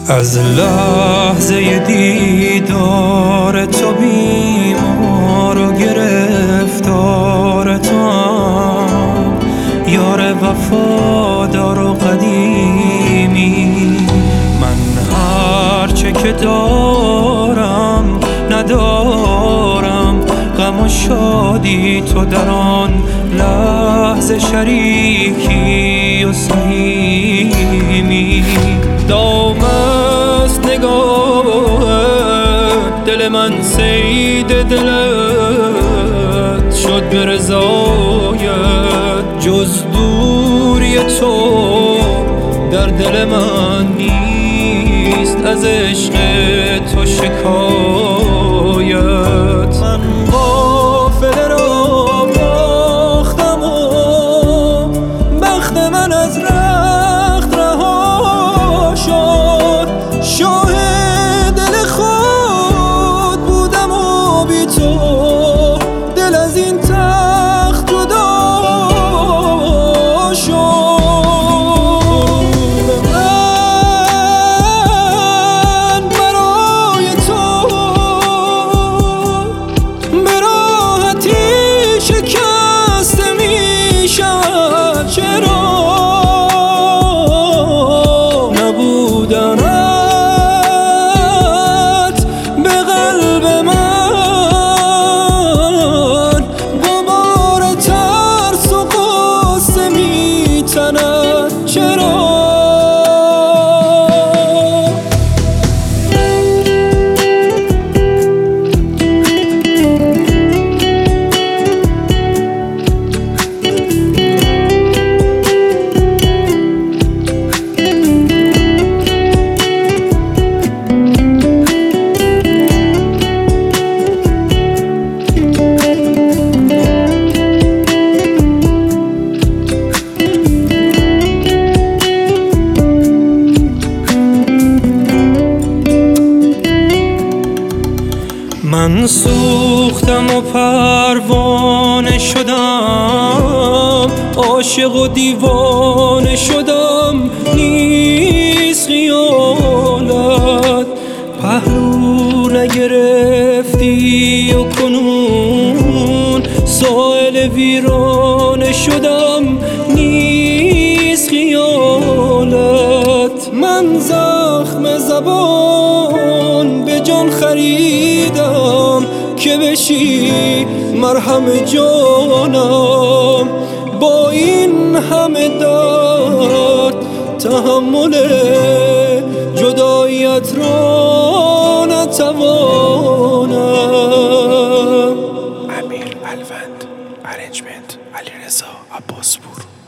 از لحظه دیدار تو بیمار و گرفتار تو هم، یار وفادار و قدیمی. من هرچه که دارم ندارم، غم و شادی تو در آن لحظه شریکی و سهیمی. دام است نگاهت، دل من صید دلت شد به رضایت. جز دوری تو در دل من نیست، از عشق تو شکایت. من قافله را باختم و بخت من از رخت رها شد. شاه دل خود بودم و بی تو دل از این تخت جدا شد. من برای تو به راحتی شکسته می شود. چرا نبودنت به قلب من غبار ترس و غصه می تند. چرا من سوختم و پروانه شدم، عاشق و دیوانه شدم. نیست خیالت پهلو نگرفتی و کنون ساحل ویرانه شدم. نیست خیالت من زخم زبان به جان خریدم که بشی مرهم جانم. با این همه درد تحمل جداییت را نتوانم. امیر الوند، ارنجمنت علیرضا عباسپور.